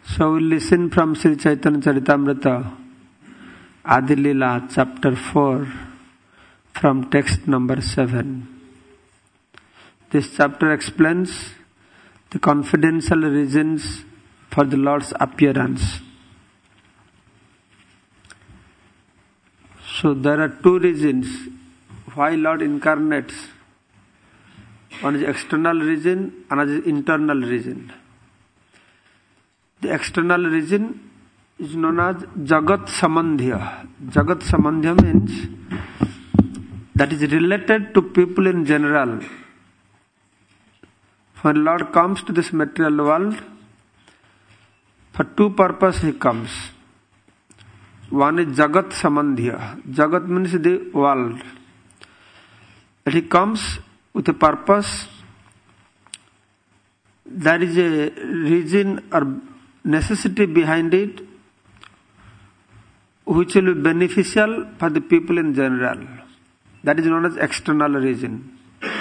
So we listen from Sri Chaitanya Charitamrita, Adi Lila, chapter 4, from text number 7. This chapter explains the confidential reasons for the Lord's appearance. So there are two reasons why Lord incarnates. One is external reason, another is internal reason. The external reason is known as Jagat Sambandhya. Jagat Sambandhya means that is related to people in general. When Lord comes to this material world, for two purposes He comes. One is Jagat Sambandhya. Jagat means the world. And He comes with a purpose. There is a reason or necessity behind it which will be beneficial for the people in general. That is known as external reason.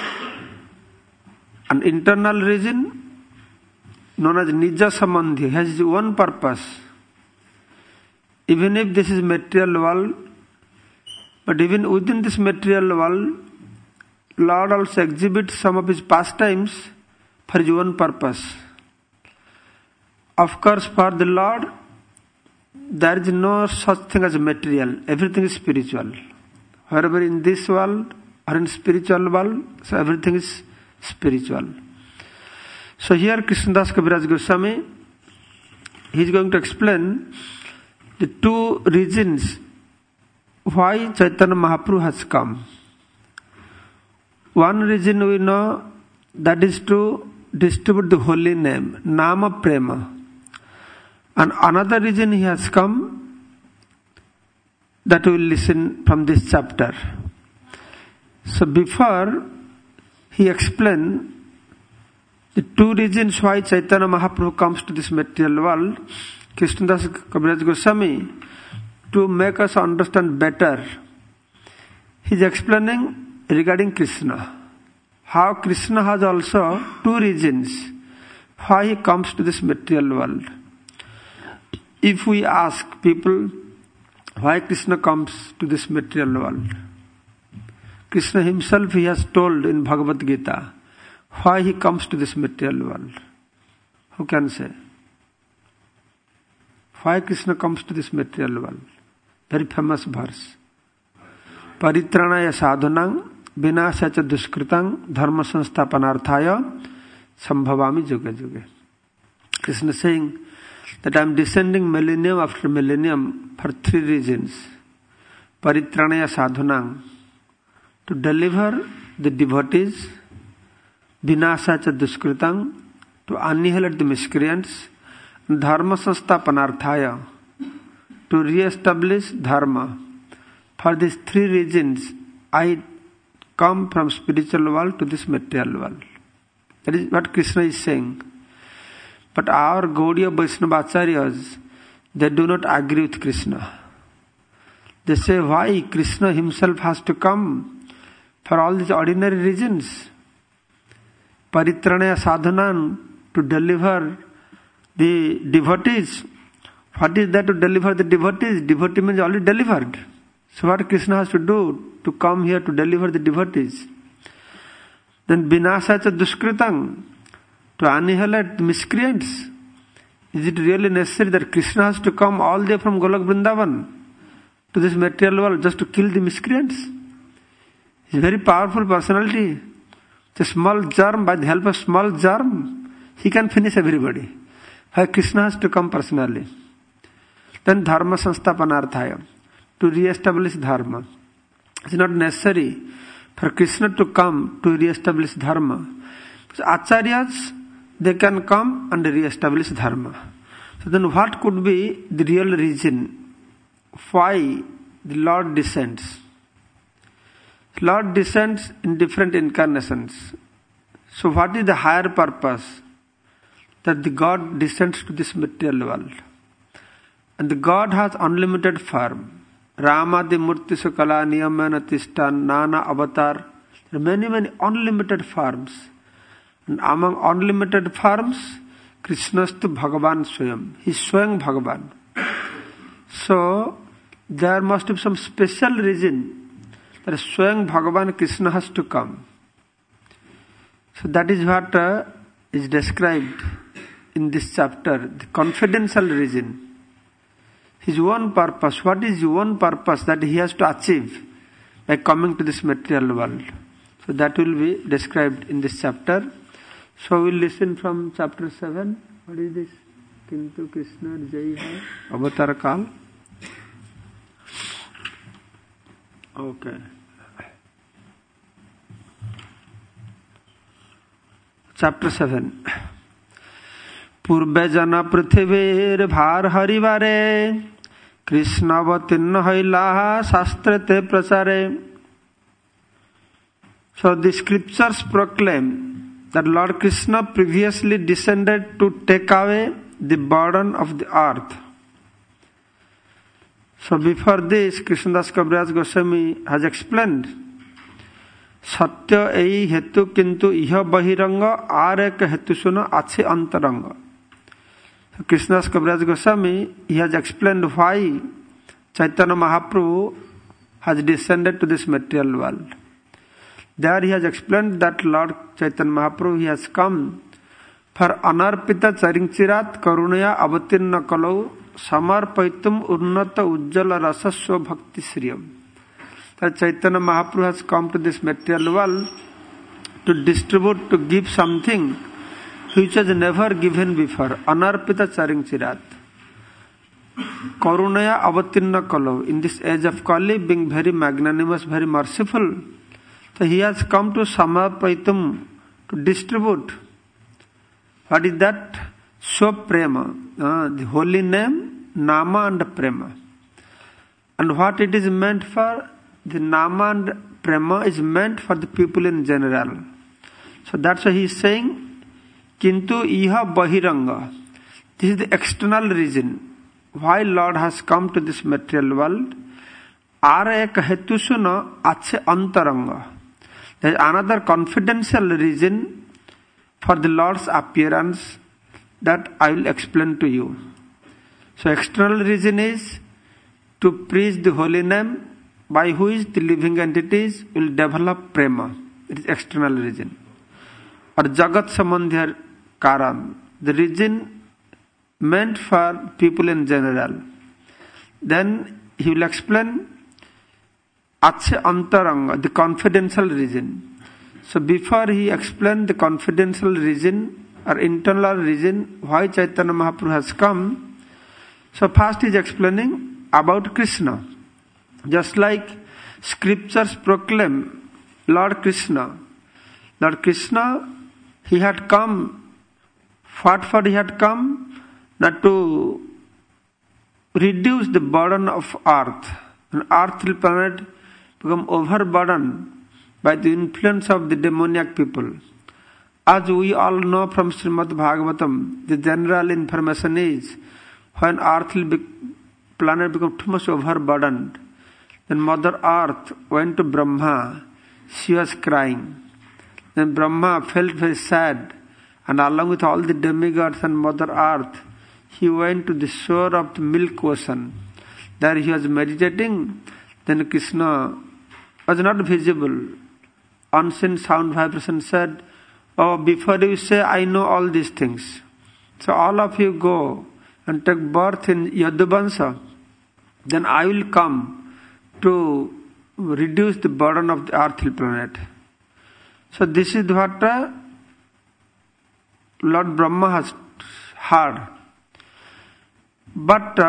An internal reason known as Nija Sambandhya has one purpose. Even if this is material world, but even within this material world, Lord also exhibits some of His pastimes for His own purpose. Of course, for the Lord, there is no such thing as material. Everything is spiritual. Wherever in this world or in spiritual world, so everything is spiritual. So here Krishnadas Kaviraj Goswami, he is going to explain the two reasons why Chaitanya Mahaprabhu has come. One reason we know, that is to distribute the holy name, Nama Prema. And another reason He has come, that we will listen from this chapter. So before He explained the two reasons why Chaitanya Mahaprabhu comes to this material world, Krishnadas Kaviraj Goswami, to make us understand better, he is explaining regarding Krishna. How Krishna has also two reasons why He comes to this material world. If we ask people why Krishna comes to this material world, Krishna Himself, He has told in Bhagavad Gita why He comes to this material world. Who can say? Why Krishna comes to this material world? Very famous verse. Paritranaya sadhunang vinasya duskritang dharma sansthapanarthaya sambhavami yuga yuga. Krishna is saying that I am descending millennium after millennium for three reasons. Paritranaya sadhunang, to deliver the devotees. Vinasya duskritang, to annihilate the miscreants. Dharma sansthapanarthaya, to re-establish dharma. For these three reasons, I come from spiritual world to this material world. That is what Krishna is saying. But our Gaudiya Vaishnava Acharyas, they do not agree with Krishna. They say, why Krishna Himself has to come for all these ordinary reasons? Paritranaya sadhanan, to deliver the devotees. What is that to deliver the devotees? Devotee means already delivered. So what Krishna has to do to come here to deliver the devotees? Then vinasya duskritang, to annihilate the miscreants. Is it really necessary that Krishna has to come all the way from Golok Vrindavan to this material world just to kill the miscreants? He is a very powerful personality. It's a small germ, by the help of small germ, he can finish everybody. Why Krishna has to come personally? Then dharma sansthapanarthaya, to re-establish dharma. It's not necessary for Krishna to come to re-establish dharma. So acharyas, they can come and re-establish dharma. So then what could be the real reason why the Lord descends? Lord descends in different incarnations. So what is the higher purpose? That the God descends to this material world. And the God has unlimited form. Ramadi Murti Sukala Niyamana Tishtan Nana Avatar. There are many unlimited forms. And among unlimited forms, Krishnastu Bhagavan Swayam. He is Swayam Bhagavan. So there must be some special reason that Swayam Bhagavan Krishna has to come. So that is what is described in this chapter, the confidential reason. His own purpose. What is his own purpose that he has to achieve by coming to this material world? So that will be described in this chapter. So we'll listen from chapter 7. What is this? Kintu Krishna Jai Hai Avatar Kal. Okay. Chapter 7. Purbe jana prithivir bhar harivare Krishna avatinna haila shastrate prasare. So the scriptures proclaim that Lord Krishna previously descended to take away the burden of the earth. So before this, Krishnadas Kaviraj Goswami has explained, Satya ei hetu kintu iha bahiranga arek hetu suna ache antaranga. So Krishnadas Kaviraj Goswami, he has explained why Chaitanya Mahaprabhu has descended to this material world. There he has explained that Lord Chaitanya Mahaprabhu, he has come for anarpita charingchirat karunaya avatinna kalau samarpaitum unnata ujjala rasaswa bhakti sriyam. That Chaitanya Mahaprabhu has come to this material world to distribute, to give something which was never given before. Anarpita charingchirat. Karunaya avatinna kalau. In this age of Kali, being very magnanimous, very merciful, so he has come to samarpaitum, to distribute. What is that? Prema, the holy name, Nama and Prema. And what it is meant for? The Nama and Prema is meant for the people in general. So that's why he is saying, Kintu iha bahiranga. This is the external reason why Lord has come to this material world. Ara ek hetusuna ache antaranga. There is another confidential reason for the Lord's appearance that I will explain to you. So external reason is to preach the holy name by which the living entities will develop prema. It is external reason. Or Jagat Sambandhya Karan, the reason meant for people in general. Then he will explain Ache Antaranga, the confidential reason. So before he explained the confidential reason or internal reason why Chaitanya Mahaprabhu has come, so first he is explaining about Krishna. Just like scriptures proclaim Lord Krishna. Lord Krishna, he had come. What for he had come? Not to reduce the burden of earth. An earthly planet become overburdened by the influence of the demoniac people. As we all know from Srimad Bhagavatam, the general information is when earthly planet become too much overburdened, then Mother Earth went to Brahma. She was crying. Then Brahma felt very sad, and along with all the demigods and Mother Earth, he went to the shore of the milk ocean. There he was meditating. Then Krishna was not visible. Unseen sound vibration said, "Oh, before you say, I know all these things. So all of you go and take birth in Yaduvansa. Then I will come to reduce the burden of the earthly planet." So this is what Lord Brahma has heard. But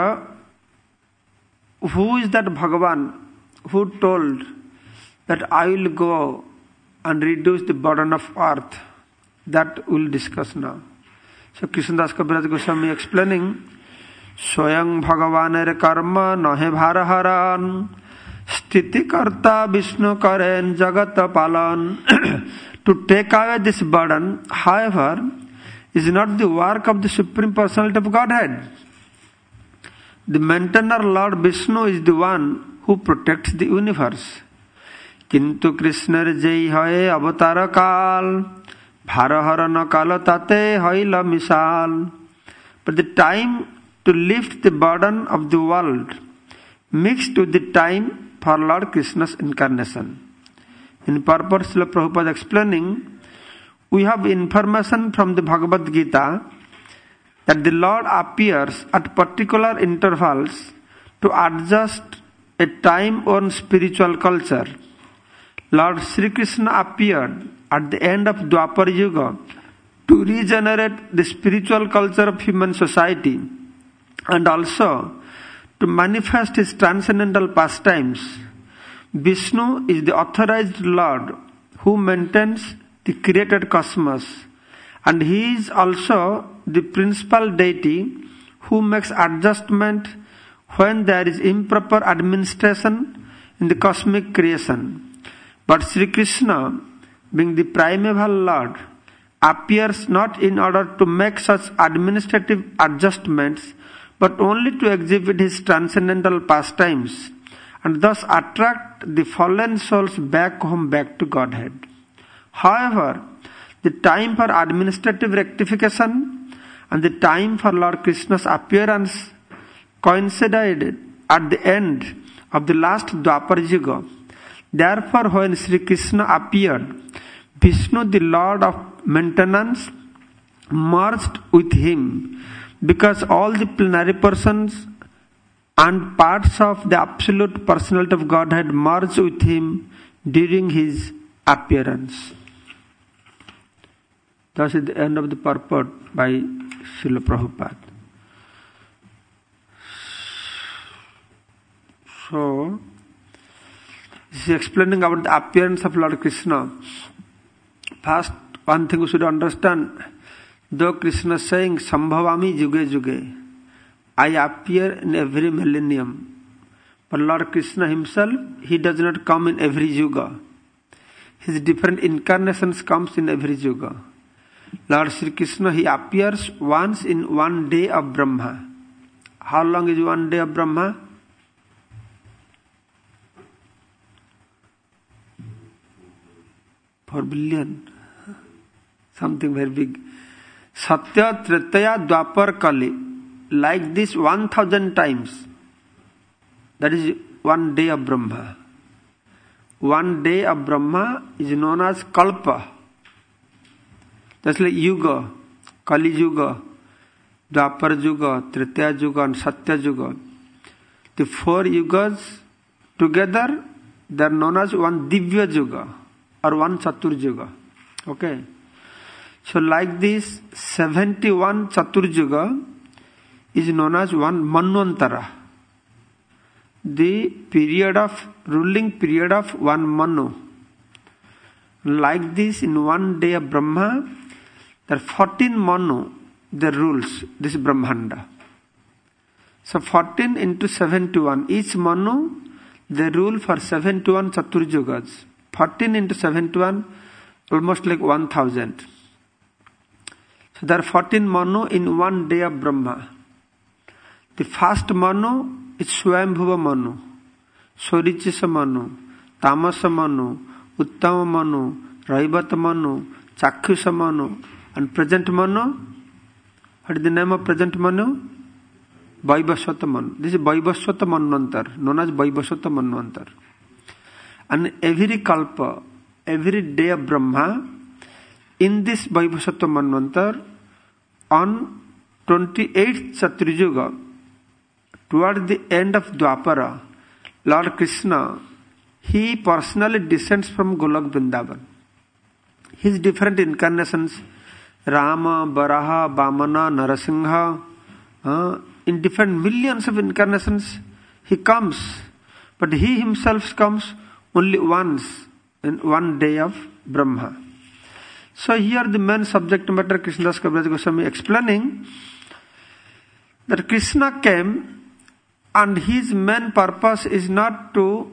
who is that Bhagavan who told that I will go and reduce the burden of earth? That we'll discuss now. So Krishnadas Kaviraj Goswami explaining, Swayam Bhagavanere karma nahe bharaharan sthiti karta Vishnu karen jagata palan. To take away this burden, however, is not the work of the Supreme Personality of Godhead. The maintainer Lord Vishnu is the one who protects the universe. Kintu Krishna jai hai avatar kal Bharaharana kalatate haila misal. But the time to lift the burden of the world mixed with the time for Lord Krishna's incarnation. In purport, Srila Prabhupada explaining, we have information from the Bhagavad Gita that the Lord appears at particular intervals to adjust a time-worn spiritual culture. Lord Sri Krishna appeared at the end of Dwapar Yuga to regenerate the spiritual culture of human society and also to manifest his transcendental pastimes. Vishnu is the authorized Lord who maintains the created cosmos, and he is also the principal deity who makes adjustment when there is improper administration in the cosmic creation. But Sri Krishna, being the primeval Lord, appears not in order to make such administrative adjustments, but only to exhibit his transcendental pastimes, and thus attract the fallen souls back home, back to Godhead. However, the time for administrative rectification and the time for Lord Krishna's appearance coincided at the end of the last Dwapar Yuga. Therefore, when Sri Krishna appeared, Vishnu, the Lord of maintenance, merged with him, because all the plenary persons and parts of the absolute personality of Godhead merged with him during his appearance. Thus is the end of the purport by Srila Prabhupada. So, this is explaining about the appearance of Lord Krishna. First, one thing we should understand, though Krishna is saying, Sambhavami Juge Juge, I appear in every millennium. But Lord Krishna himself, he does not come in every yuga. His different incarnations comes in every yuga. Lord Sri Krishna, he appears once in one day of Brahma. How long is one day of Brahma? For billion. Something very big. Satya, Tretaya, Dwapar, Kali. Like this 1000 times. That is one day of Brahma. One day of Brahma is known as Kalpa. That's like Yuga, Kali Yuga, Dwapar Yuga, Tretaya Yuga and Satya Yuga. The 4 yugas together, they are known as one Divya Yuga or one Chatur Yuga. Okay. So like this 71 Chatur Yuga is known as one Manvantara. The ruling period of one Manu. Like this in one day of Brahma, there are 14 Manu, the rules, this Brahmanda. So 14 into 71, each Manu, they rule for 71 Chatur Yugas. 14 into 71, almost like 1000. So there are 14 Manu in one day of Brahma. The first Manu is Swayambhuva Manu, Sorichisa Manu, Tamasa Manu, Uttama Manu, Raivata Manu, Chakshusa Manu, and present Manu. What is the name of present Manu? Vaibhaswata Manu. This is Vaibhaswata Manvantar, known as Vaibhaswata Manvantar. And every Kalpa, every day of Brahma, in this Vaibhaswata Manvantar, on 28th Chatur Yuga, toward the end of Dwapara, Lord Krishna, he personally descends from Golok Vrindavan. His different incarnations, Rama, Baraha, Vamana, Narasingha, in different millions of incarnations, he comes. But he himself comes only once, in one day of Brahma. So here the main subject matter, Krishnadas Kaviraj Goswami explaining that Krishna came and his main purpose is not to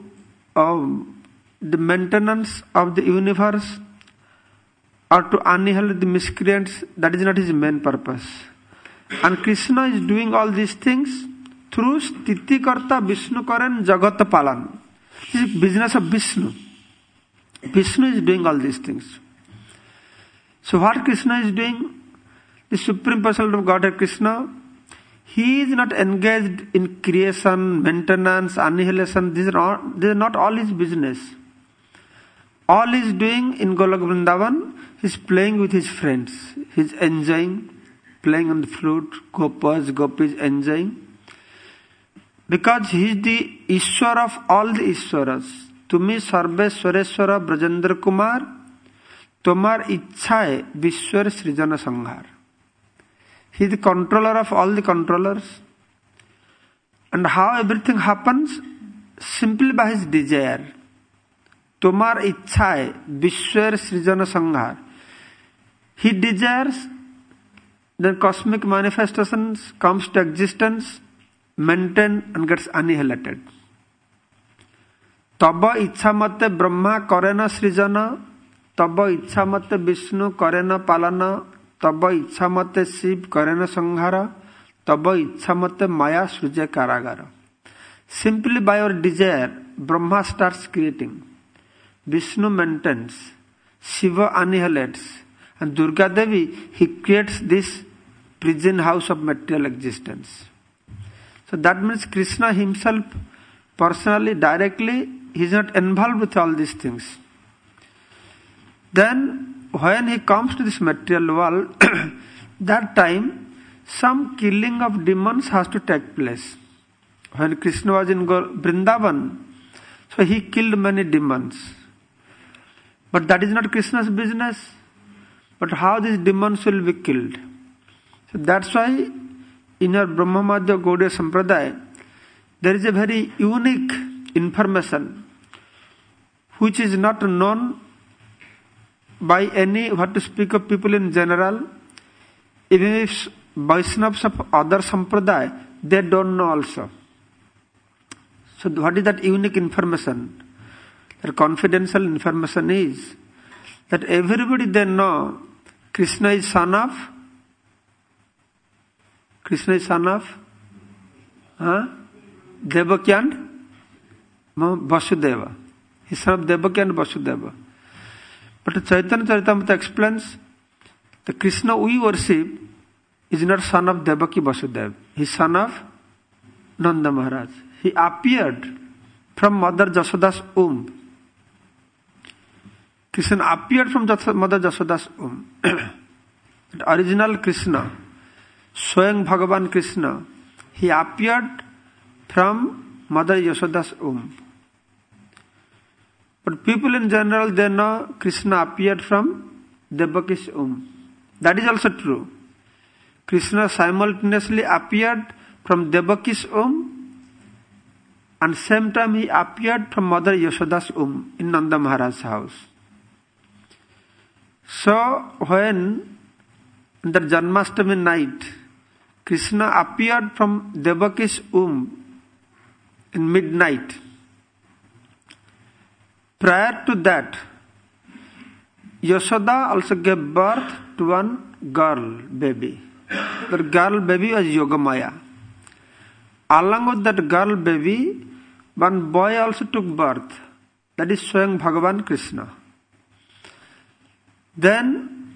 the maintenance of the universe or to annihilate the miscreants. That is not his main purpose. And Krishna is doing all these things through Stitikarta Vishnu Karan Jagat Palan. This is business of Vishnu. Vishnu is doing all these things. So what Krishna is doing, the Supreme Personality of Godhead Krishna, he is not engaged in creation, maintenance, annihilation. These are not all his business. All he is doing in Golok Vrindavan, he is playing with his friends. He is enjoying, playing on the flute, gopis enjoying. Because he is the Ishwar of all the Ishwaras. Tumi Sarve Swareswara Brajendra Kumar, Tomar Ichhae Vishwar Srijana Sanghar. He is the controller of all the controllers. And how everything happens? Simply by his desire. Tomar Ichhae Vishwar Srijana Sanghar. He desires, then cosmic manifestations comes to existence, maintained and gets annihilated. Taba ichha mate Brahma karena srijana, taba ichha mate Vishnu karena palana, taba ichha mate Shiv karena sanghara, taba ichha mate Maya sruje karagara. Simply by your desire, Brahma starts creating, Vishnu maintains, Shiva annihilates, and Durga Devi, he creates this prison house of material existence. So that means Krishna himself, personally, directly, he is not involved with all these things. Then, when he comes to this material world, that time, some killing of demons has to take place. When Krishna was in Vrindavan, so he killed many demons. But that is not Krishna's business. But how these demons will be killed? So that's why in our Brahma Madhya Gaudiya Sampradaya, there is a very unique information which is not known by any, what to speak of people in general. Even if Vaishnavas of other Sampradaya, they don't know also. So what is that unique information? The confidential information is that everybody they know Krishna is son of Devaki and Vasudeva. He is son of Devaki and Vasudeva. But Chaitanya Charitamrita explains the Krishna we worship is not son of Devaki Vasudeva. He is son of Nanda Maharaj. He appeared from Mother Jashoda's womb. Krishna appeared from Mother Jashoda's womb. The original Krishna, Swayam Bhagavan Krishna, he appeared from Mother Yashoda's womb. But people in general, they know Krishna appeared from Devaki's womb. That is also true. Krishna simultaneously appeared from Devaki's womb, and same time he appeared from Mother Yashoda's womb in Nanda Maharaj's house. So when in the Janmashtami night, Krishna appeared from Devaki's womb in midnight. Prior to that, Yashoda also gave birth to one girl baby. The girl baby was Yogamaya. Along with that girl baby, one boy also took birth. That is Swayam Bhagavan Krishna. Then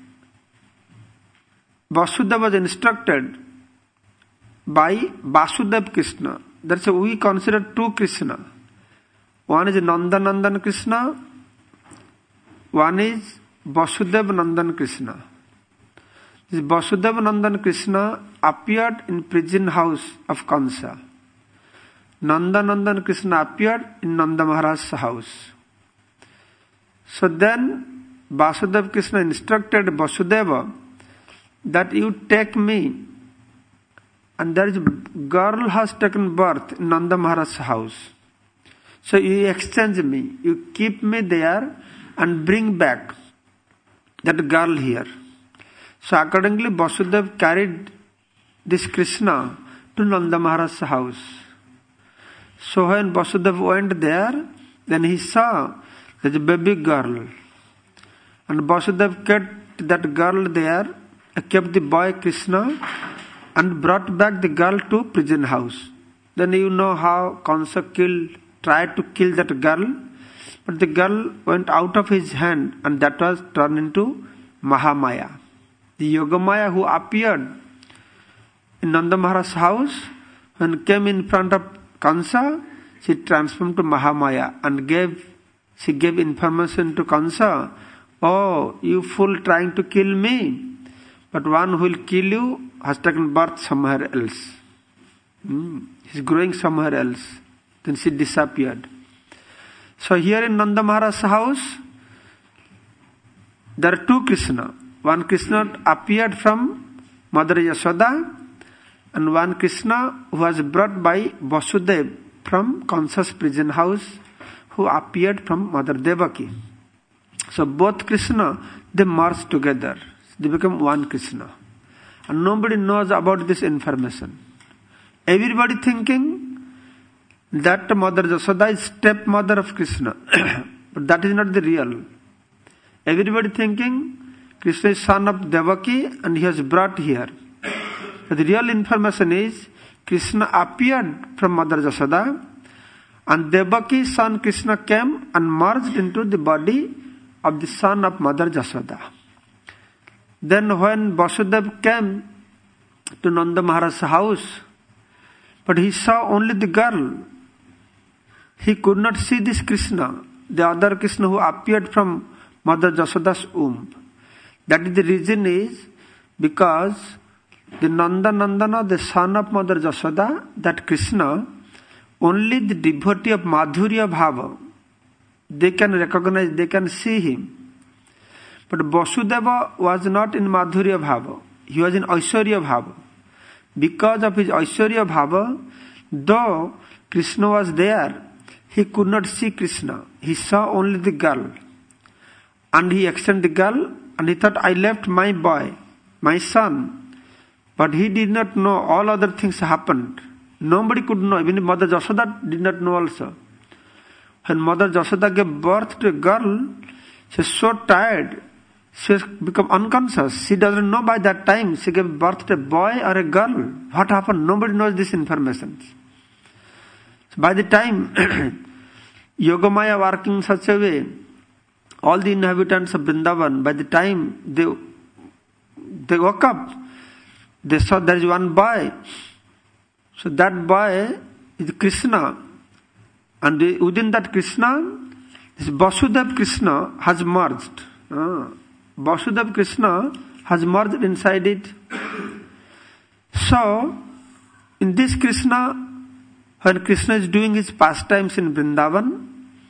Vasudeva was instructed by Vasudev Krishna. That's why we consider two Krishna. One is Nandanandan Krishna, one is Vasudev Nandan Krishna. This Vasudev Nandan Krishna appeared in prison house of Kansa. Nandanandan Krishna appeared in Nanda Maharaj's house. So then Vasudev Krishna instructed Vasudeva that you take me, and there is a girl has taken birth in Nanda Maharaj's house. So you exchange me, you keep me there and bring back that girl here. So accordingly Vasudeva carried this Krishna to Nanda Maharaj's house. So when Vasudeva went there, then he saw there's a baby girl. And Vasudeva kept that girl there, kept the boy Krishna, and brought back the girl to prison house. Then you know how Kansa tried to kill that girl, but the girl went out of his hand, and that was turned into Mahamaya. The Yogamaya who appeared in Nanda Maharaj's house, when came in front of Kansa, she transformed to Mahamaya and she gave information to Kansa. Oh, you fool trying to kill me. But one who will kill you has taken birth somewhere else. He's growing somewhere else. Then she disappeared. So here in Nanda Maharaj's house, there are two Krishna. One Krishna appeared from Mother Yashoda, and one Krishna who was brought by Vasudeva from Kansa's prison house, who appeared from Mother Devaki. So both Krishna, they merged together. They become one Krishna. And nobody knows about this information. Everybody thinking that Mother Yashoda is stepmother of Krishna. But that is not the real. Everybody thinking Krishna is son of Devaki and he was brought here. But the real information is Krishna appeared from Mother Yashoda, and Devaki's son Krishna came and merged into the body of the son of Mother Yashoda. Then when Vasudeva came to Nanda Maharaj's house, but he saw only the girl. He could not see this Krishna, the other Krishna who appeared from Mother Yashoda's womb. That is the reason is because the Nandana, the son of Mother Yashoda, that Krishna, only the devotee of Madhurya Bhava, they can recognize, they can see him. But Vasudeva was not in Madhurya Bhava. He was in Aishwarya Bhava. Because of his Aishwarya Bhava, though Krishna was there, he could not see Krishna. He saw only the girl. And he extended the girl and he thought, I left my boy, my son. But he did not know all other things happened. Nobody could know. Even Mother Yashoda did not know also. When Mother Yashoda gave birth to a girl, she was so tired. She has become unconscious. She doesn't know by that time she gave birth to a boy or a girl. What happened? Nobody knows this information. So by the time Yogamaya working in such a way, all the inhabitants of Vrindavan, by the time they woke up, they saw there is one boy. So that boy is Krishna. And within that Krishna, this Vasudeva Krishna has merged. Vasudeva Krishna has merged inside it. So, in this Krishna, when Krishna is doing his pastimes in Vrindavan,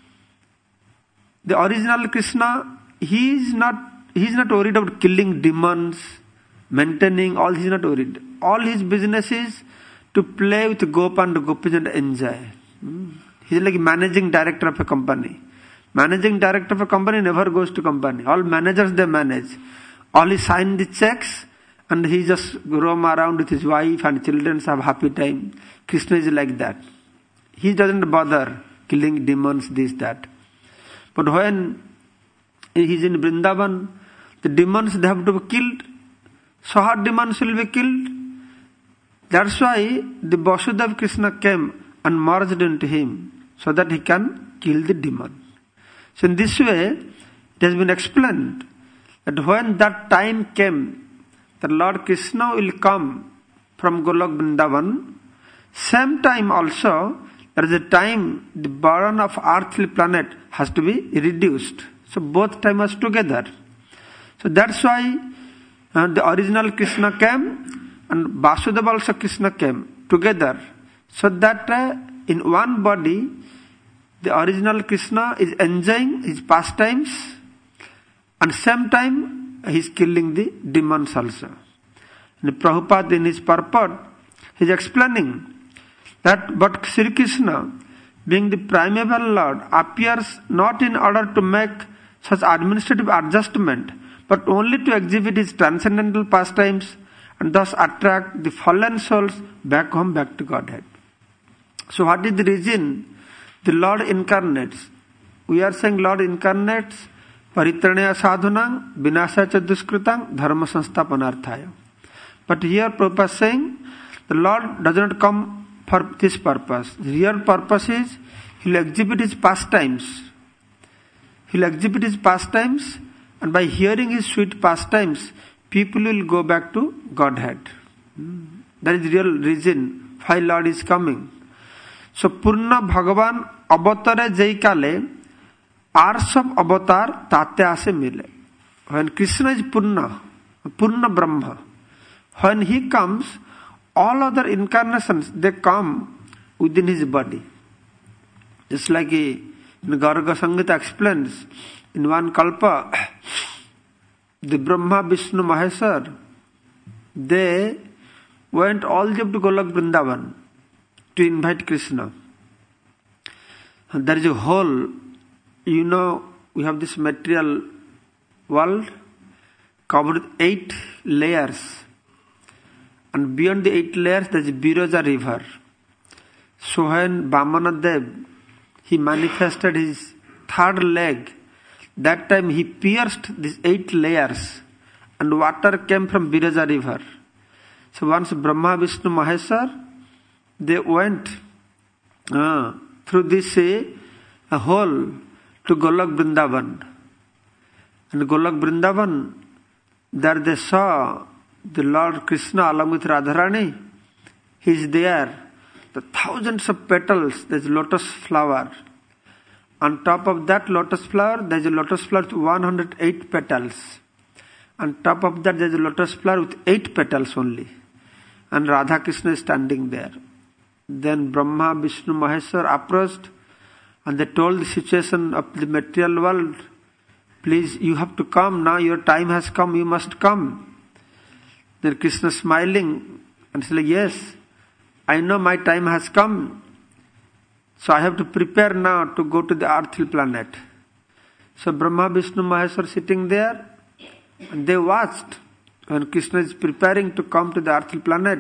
the original Krishna, he is not worried about killing demons, maintaining, all he is not worried. All his business is to play with Gopa and Gopis and enjoy. He is like managing director of a company. Managing director of a company never goes to company. All managers, they manage. All he sign the checks and he just roam around with his wife and children, have happy time. Krishna is like that. He doesn't bother killing demons, this, that. But when he is in Vrindavan, the demons, they have to be killed. So hard demons will be killed. That's why the Vasudeva Krishna came and merged into him so that he can kill the demon. So in this way, it has been explained that when that time came, the Lord Krishna will come from Golok Vrindavan. Same time also, there is a time the burden of earthly planet has to be reduced. So both time was together. So that's why the original Krishna came and Vasudeva also Krishna came together. So that in one body, the original Krishna is enjoying his pastimes and same time he is killing the demons also. And Prabhupada in his purport, he is explaining that but Sri Krishna, being the primeval Lord, appears not in order to make such administrative adjustment, but only to exhibit his transcendental pastimes and thus attract the fallen souls back home, back to Godhead. So what is the reason the Lord incarnates? We are saying Lord incarnates paritranaya sadhunang vinasaya duskritang dharma sansthapanarthaya. But here Prabhupada is saying the Lord does not come for this purpose. The real purpose is He will exhibit His pastimes. He will exhibit His pastimes And by hearing his sweet pastimes, people will go back to Godhead. That is the real reason why Lord is coming. So Purna Bhagavan avatare jai kale arsab avatar tate ase mile. When Krishna is Purna Brahma, when he comes, all other incarnations, they come within his body. Just like in Garga Sangita explains, in one kalpa, the Brahma, Vishnu, Maheshwar, they went all the way to Golok Vrindavan to invite Krishna. And there is a hole, we have this material world covered with 8 layers. And beyond the 8 layers, there is Biraja river. So when Vamana Dev, he manifested his 3rd leg, that time he pierced these 8 layers and water came from Biraja river. So once Brahma, Vishnu, Maheshwar, they went through this a hole to Golok Vrindavan. And Golok Vrindavan, there they saw the Lord Krishna along with Radharani. He is there. The thousands of petals, there is lotus flower. On top of that lotus flower, there is a lotus flower with 108 petals. On top of that, there is a lotus flower with 8 petals only. And Radha Krishna is standing there. Then Brahma, Vishnu, Maheshwar approached and they told the situation of the material world. Please, you have to come now. Your time has come. You must come. Then Krishna smiling and said, yes, I know my time has come. So I have to prepare now to go to the earthly planet. So Brahma, Vishnu, Maheshwar sitting there and they watched when Krishna is preparing to come to the earthly planet.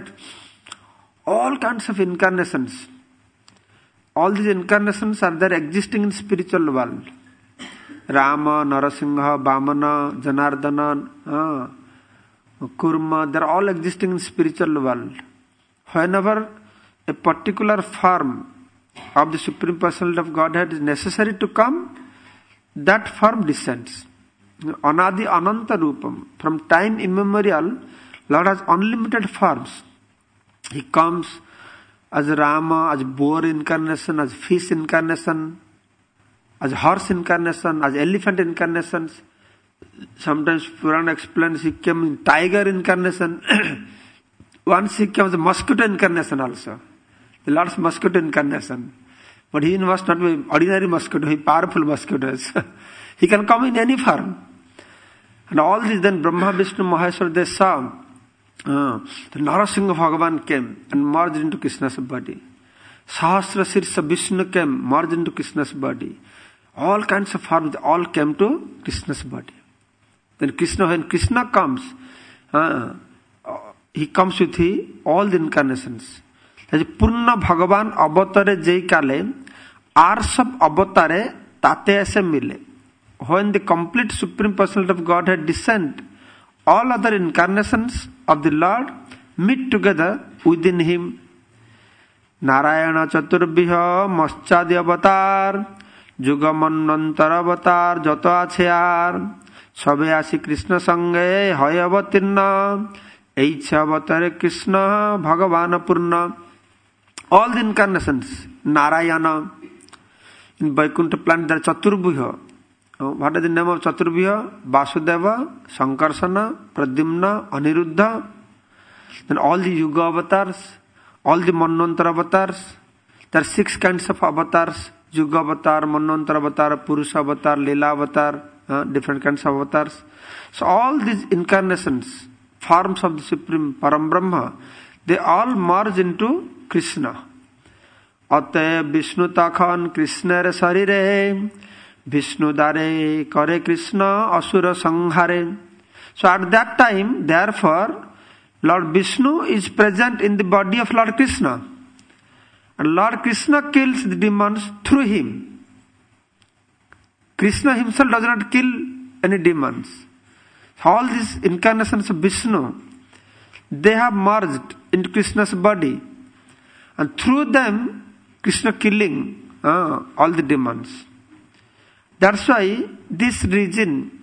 All kinds of incarnations. All these incarnations are there existing in spiritual world. Rama, Narasingha, Vamana, Janardana, Kurma, they are all existing in spiritual world. Whenever a particular form of the Supreme Personality of Godhead is necessary to come, that form descends. Anadi Ananta Rupam. From time immemorial, Lord has unlimited forms. He comes as Rama, as boar incarnation, as fish incarnation, as horse incarnation, as elephant incarnations. Sometimes Purana explains he came in tiger incarnation. Once he came as a mosquito incarnation also. The Lord's mosquito incarnation. But he must not be ordinary mosquito, he powerful mosquitoes. He can come in any form. And all this then Brahma, Vishnu, Maheshwar, they saw. The Narasingha Bhagavan came and merged into Krishna's body. Sahasra Sirsa Vishnu came, merged into Krishna's body. All kinds of forms, all came to Krishna's body. Then Krishna, when Krishna comes, he comes with all the incarnations. Purna Bhagavan avatare jai kale, arsab avatare tate ase mile. When the complete Supreme Personality of Godhead descend, all other incarnations of the Lord meet together within him. Narayana Chaturbhiha Maschadi Avatar, Jugamanantar Avatar, Jato Acheyar, Sabe Asi Krishna Sange, Hoy Avatirna, Eicha Avatare Krishna, Bhagavana Purna. All the incarnations, Narayana, in Vaikuntha planet there are Chaturbhiha. What is the name of Chaturbhiha? Vasudeva, Sankarsana, Pradyumna, Aniruddha. Then all the Yuga avatars, all the Manvantara avatars. There are 6 kinds of avatars. Yuga avatar, Manvantara avatar, Purusha avatar, Leela avatar, different kinds of avatars. So all these incarnations, forms of the Supreme Param Brahma, they all merge into Krishna. Ate Vishnu Takhan Krishna Sarire, Vishnu Dare Kare Krishna Asura Sanghare. So at that time, therefore, Lord Vishnu is present in the body of Lord Krishna. And Lord Krishna kills the demons through him. Krishna himself does not kill any demons. All these incarnations of Vishnu, they have merged into Krishna's body. And through them, Krishna killing all the demons. That's why this region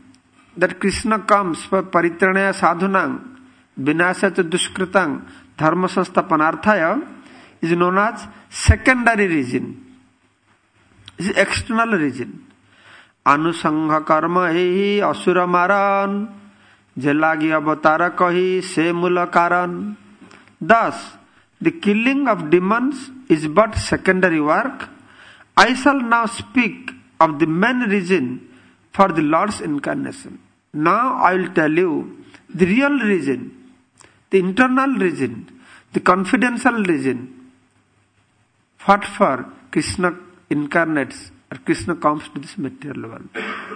that Krishna comes for paritranaya sadhunang, vinasya cha duskritang, dharma sansthapanarthaya is known as secondary reason. This is external reason. Anusangha karma hi asura maran, jelagi avatara kahi se mula karan. Thus, the killing of demons is but secondary work. I shall now speak of the main reason for the Lord's incarnation. Now I will tell you the real reason, the internal reason, the confidential reason, what for Krishna incarnates or Krishna comes to this material world.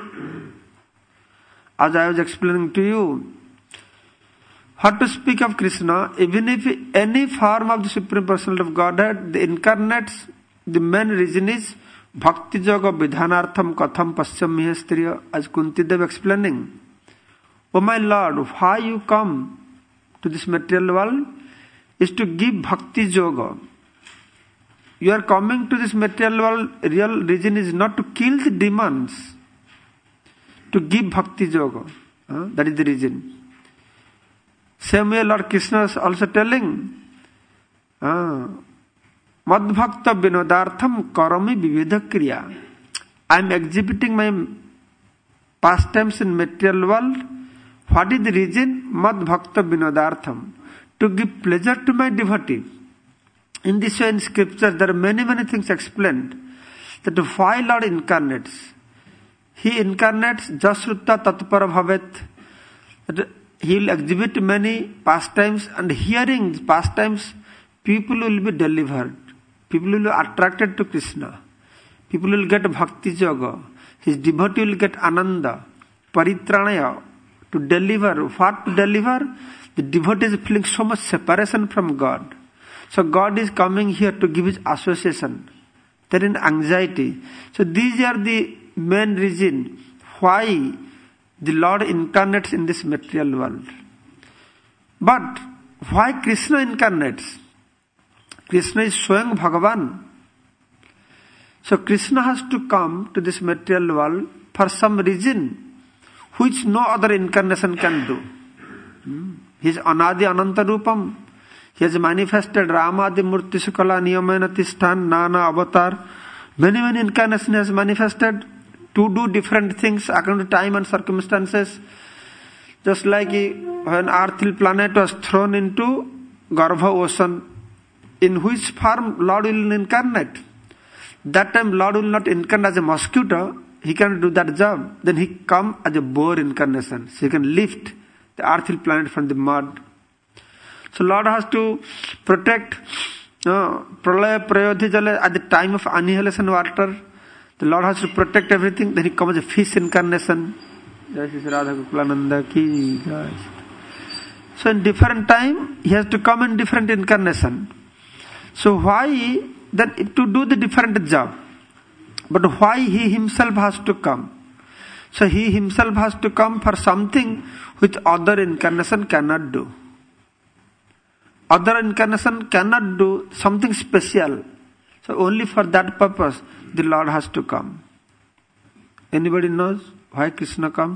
As I was explaining to you, how to speak of Krishna, even if any form of the Supreme Personality of Godhead, the incarnates, the main reason is Bhakti Yoga Vidhanartham Katham Pasyam Mihastriya, as Kunti Dev explaining. Oh my Lord, why you come to this material world is to give Bhakti Yoga. You are coming to this material world, real reason is not to kill the demons, to give Bhakti Yoga. That is the reason. Same way Lord Krishna is also telling, Madbhakta Vinodartham Karami Vividha Kriya. I am exhibiting my pastimes in material world. What is the reason? Madbhakta Vinodartham. To give pleasure to my devotee. In this way in scripture there are many things explained. That why Lord incarnates. He incarnates Jasrutta Tatpara Bhavet. That He will exhibit many pastimes, and hearing pastimes, people will be delivered. People will be attracted to Krishna. People will get Bhakti Yoga. His devotee will get Ananda. Paritranaya. To deliver. What to deliver? The devotee is feeling so much separation from God. So God is coming here to give his association. There is anxiety. So these are the main reason why the Lord incarnates in this material world. But why Krishna incarnates? Krishna is Swayam Bhagavan. So Krishna has to come to this material world for some reason which no other incarnation can do. He is Anadi Ananta Rupam. He has manifested Ramadi Murti Sukala Niyamena Tishthan Nana Avatar. Many incarnations he has manifested to do different things according to time and circumstances. Just like when earthly planet was thrown into Garbha ocean, in which form Lord will incarnate. That time Lord will not incarnate as a mosquito, he can do that job. Then he come as a boar incarnation. So he can lift the earthly planet from the mud. So Lord has to protect Pralaya Prayodhi Jala at the time of annihilation water. The Lord has to protect everything. Then he comes as a fish incarnation. Jai Shri Radha Gokulananda ki jai. So in different time, he has to come in different incarnation. So why then to do the different job? But why he himself has to come? So he himself has to come for something which other incarnation cannot do. Other incarnation cannot do something special. So only for that purpose the Lord has to come. Anybody knows why Krishna comes?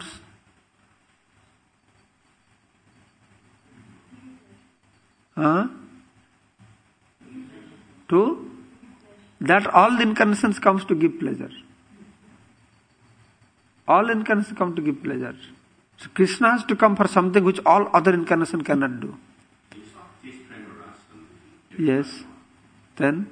To that all the incarnations comes to give pleasure. All incarnations come to give pleasure. So Krishna has to come for something which all other incarnations cannot do. Yes. Then?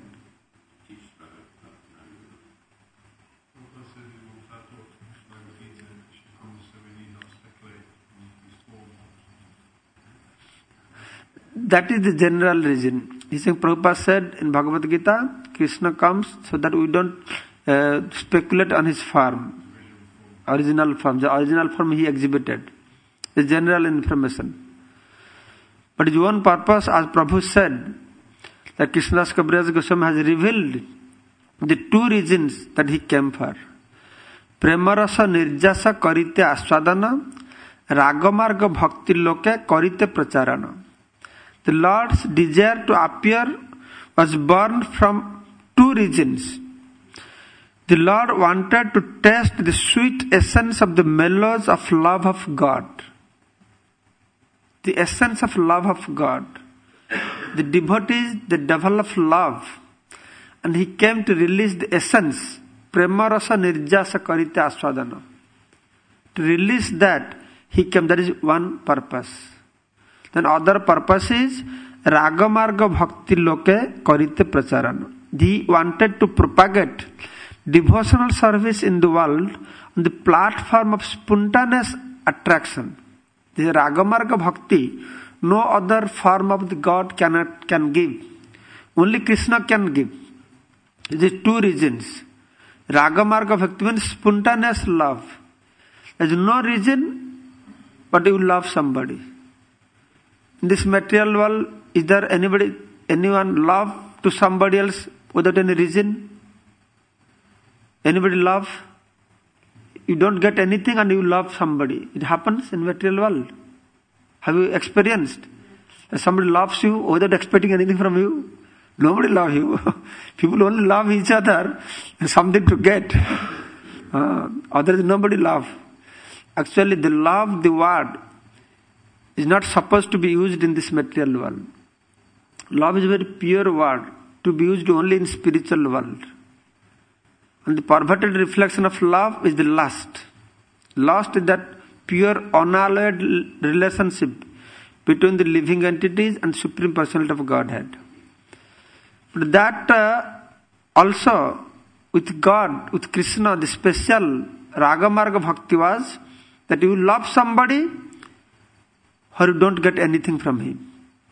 That is the general reason. He said, Prabhupada said in Bhagavad Gita, Krishna comes so that we don't speculate on his form. Original form. The original form he exhibited. The general information. But his own purpose, as Prabhu said, that Krishnadas Kaviraj Goswami has revealed the two reasons that he came for. Premarasa nirjasa karite aswadana, ragamarga bhakti loke karite pracharana. The Lord's desire to appear was born from two reasons. The Lord wanted to taste the sweet essence of the mellows of love of God. The essence of love of God. The devotees, they develop love. And he came to release the essence. Prema rasa nirjasa karite aswadana. To release that, he came. That is one purpose. Then other purpose is Ragamarga Bhakti Loke Karite Pracharana. He wanted to propagate devotional service in the world on the platform of spontaneous attraction. The Ragamarga Bhakti, no other form of the God can give. Only Krishna can give. There are two reasons. Ragamarga Bhakti means spontaneous love. There is no reason but you love somebody. In this material world, is there anyone love to somebody else without any reason? Anybody love? You don't get anything and you love somebody. It happens in material world. Have you experienced that somebody loves you without expecting anything from you? Nobody loves you. People only love each other and something to get. Otherwise nobody love. Actually the love, the word, is not supposed to be used in this material world. Love is a very pure word to be used only in spiritual world. And the perverted reflection of love is the lust. Lust is that pure unalloyed relationship between the living entities and Supreme Personality of Godhead. But that also with God, with Krishna, the special Ragamarga Bhakti was that you love somebody or you don't get anything from him.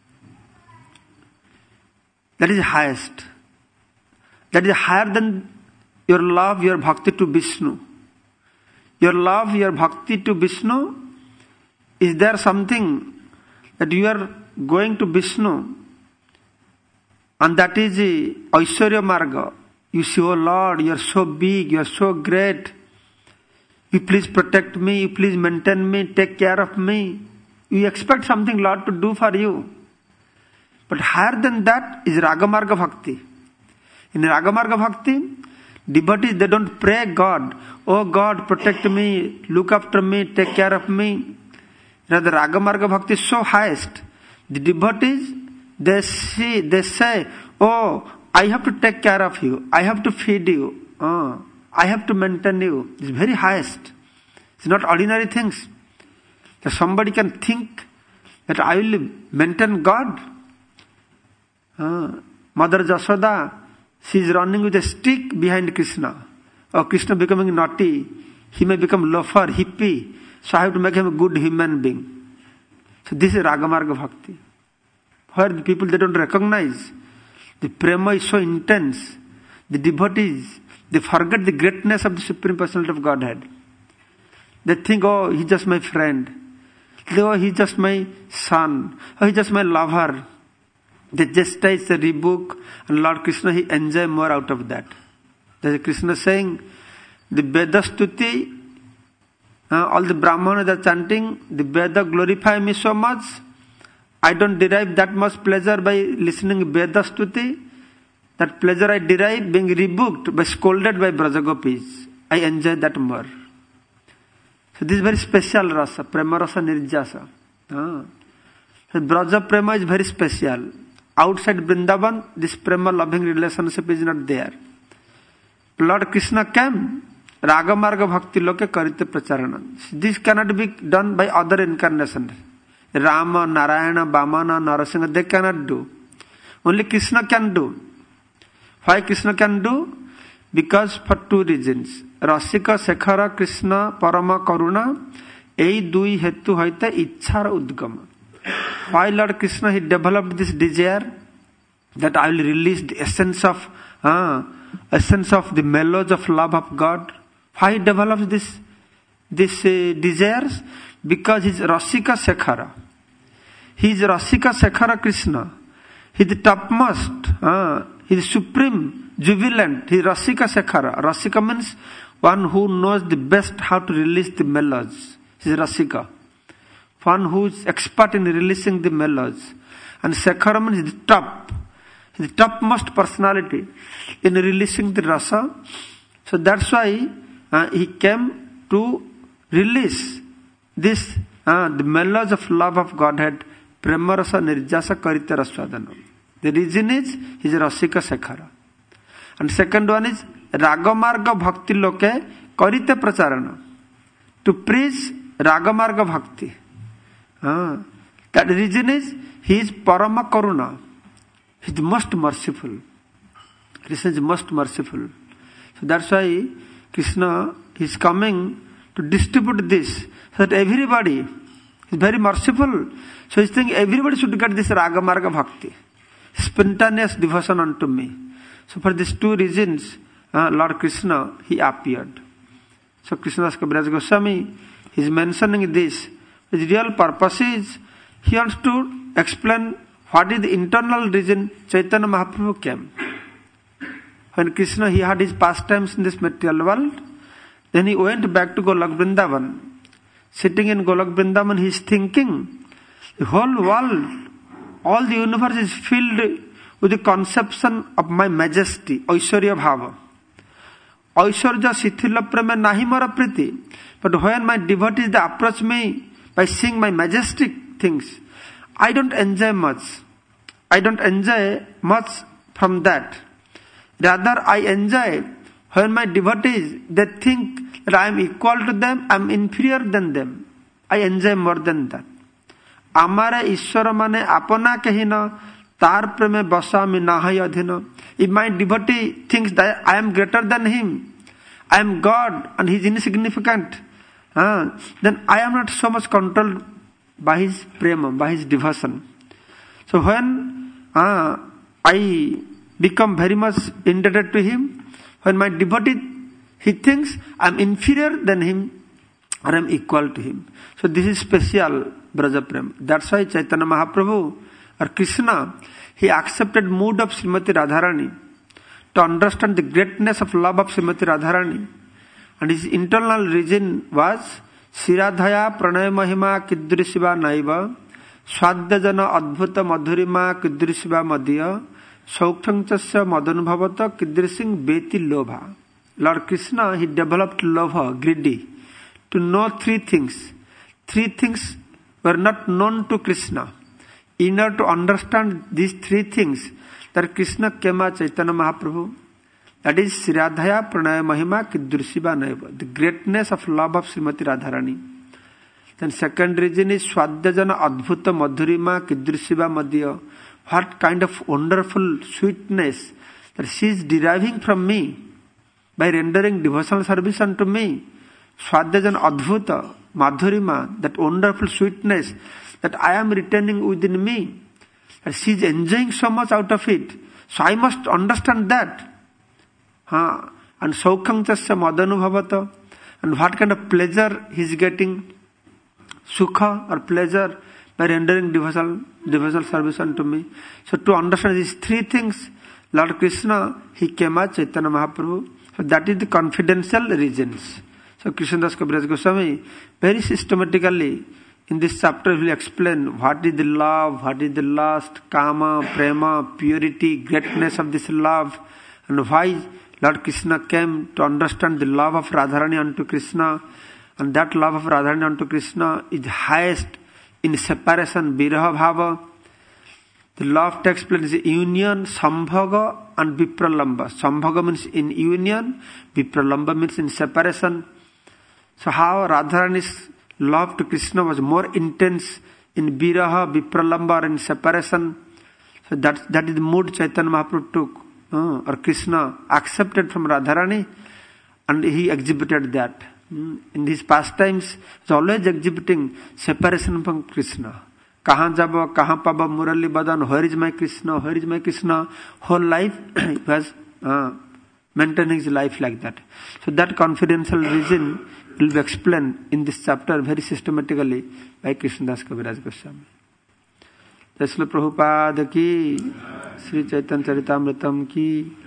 That is highest. That is higher than your love, your bhakti to Vishnu. Your love, your bhakti to Vishnu, is there something that you are going to Vishnu and that is Aishwarya Marga. You say, oh Lord, you are so big, you are so great. You please protect me, you please maintain me, take care of me. You expect something Lord to do for you. But higher than that is Ragamarga Bhakti. In Ragamarga Bhakti, devotees, they don't pray God, oh God, protect me, look after me, take care of me. Rather, Ragamarga Bhakti is so highest. The devotees, they say, oh, I have to take care of you, I have to feed you, I have to maintain you. It's very highest. It's not ordinary things. That somebody can think that I will maintain God. Mother Jasoda, she is running with a stick behind Krishna. Or Krishna becoming naughty. He may become loafer, hippie. So I have to make him a good human being. So this is Ragamarga Bhakti. Where the people, they don't recognize. The prema is so intense. The devotees, they forget the greatness of the Supreme Personality of Godhead. They think, oh, he's just my friend. Oh, he's just my son. Oh, he's just my lover. They just taste the rebook and Lord Krishna, he enjoy more out of that. There's Krishna saying, the Veda Stuti, all the Brahmanas are chanting, the Veda glorify me so much. I don't derive that much pleasure by listening Veda Stuti. That pleasure I derive being rebuked, by scolded by Brajagopis. I enjoy that more. So this is very special rasa, prema rasa nirjasa. So Braja prema is very special. Outside Vrindavan, this prema loving relationship is not there. Lord Krishna came, Ragamarga Bhakti Loke Karite Pracharana. This cannot be done by other incarnations. Rama, Narayana, Vamana, Narasingha, they cannot do. Only Krishna can do. Why Krishna can do? Because for two reasons. Rasika Sekhara Krishna Parama Karuna, ei dui hetu haite ichhar udgama. Why Lord Krishna, he developed this desire that I will release the essence of the mellows of love of God. Why he develops this desires? Because he is Rasika Sekhara. He is Rasika Sekhara Krishna. He is the topmost. He is supreme, jubilant. He is Rasika Sekhara. Rasika means one who knows the best how to release the mellows. He is Rasika. One who is expert in releasing the mellows. And Sekhara means the topmost personality in releasing the rasa So that's why he came to release this the mellows of love of Godhead, Premarasa Nirjasa Karita Raswadana. The reason is he is Rasika Sekhara. And second one is Ragamarga Bhakti Loke Karita Pracharana. To preach Ragamarga Bhakti. That reason is he is Parama Karuna. He is most merciful. Krishna is most merciful. So that's why Krishna is coming to distribute this, so that everybody is very merciful. So he's thinking everybody should get this Raga Marga Bhakti, spontaneous devotion unto me. So for these two reasons, Lord Krishna, he appeared. So Krishnadas Kaviraj Goswami is mentioning this. His real purpose is he wants to explain what is the internal reason Chaitanya Mahaprabhu came. When Krishna, he had his pastimes in this material world, then he went back to Golak Vrindavan. Sitting in Golak Vrindavan, he is thinking, the whole world, all the universe is filled with the conception of my majesty, Aishwarya Bhava. Aishwarya Sithila Prema Nahi Mara Priti. But when my devotees, they approach me by seeing my majestic things, I don't enjoy much. I don't enjoy much from that. Rather, I enjoy when my devotees, they think that I am equal to them, I am inferior than them. I enjoy more than that. Amare Ishwara mane apana kehina tar preme basami nahai adhina. If my devotee thinks that I am greater than him, I am God and he is insignificant, then I am not so much controlled by his prema, by his devotion. So when I become very much indebted to him, when my devotee, he thinks I am inferior than him or I am equal to him. So this is special Braja Prem. That's why Chaitanya Mahaprabhu or Krishna, he accepted mood of Srimati Radharani to understand the greatness of love of Srimati Radharani. And his internal reason was Siradhaya Pranay Mahima Kidrishiva Naiva Swadhyajana Adbhuta Madhurima Kidrishiva Madhya Saukthangchasya Madanubhavata Kidrising Beti Lobha. Lord Krishna, he developed lobha, greedy, to know three things. Three things were not known to Krishna. In order to understand these three things, that Krishna came as Chaitanya Mahaprabhu. That is Siradhaya Pranaya Mahima Kidrishiva Naiva, the greatness of love of Srimati Radharani. Then second reason is Swadhyajana Adbhuta Madhurima Kidrishiva Madhya. What kind of wonderful sweetness that she is deriving from me by rendering devotional service unto me. Swadhyajana Adbhuta Madhurima, that wonderful sweetness that I am retaining within me. That she is enjoying so much out of it. So I must understand that. And Saukhanchasya Madanubhavata, and what kind of pleasure he is getting, Sukha or pleasure by rendering devotional service unto me. So to understand these three things, Lord Krishna, he came as Chaitanya Mahaprabhu. So that is the confidential reasons. So Krishnadas Kaviraj Goswami very systematically in this chapter will explain what is the love, what is the lust, kama, prema, purity, greatness of this love, and why Lord Krishna came to understand the love of Radharani unto Krishna. And that love of Radharani unto Krishna is highest in separation, Viraha Bhava. The love takes place in union, Sambhaga and Vipralamba. Sambhaga means in union, Vipralamba means in separation. So how Radharani's love to Krishna was more intense in Viraha, Vipralamba, or in separation. So that is the mood Chaitanya Mahaprabhu took, or Krishna accepted from Radharani, and he exhibited that. In his pastimes, he is always exhibiting separation from Krishna. Kahan jaba, kahan paba, murali badan, where is my Krishna, where is my Krishna? Whole life he was maintaining his life like that. So that confidential reason will be explained in this chapter very systematically by Krishnadas Kaviraj Goswami. Jai Srila Prabhupada ki, Sri Chaitanya Charitamritam ki.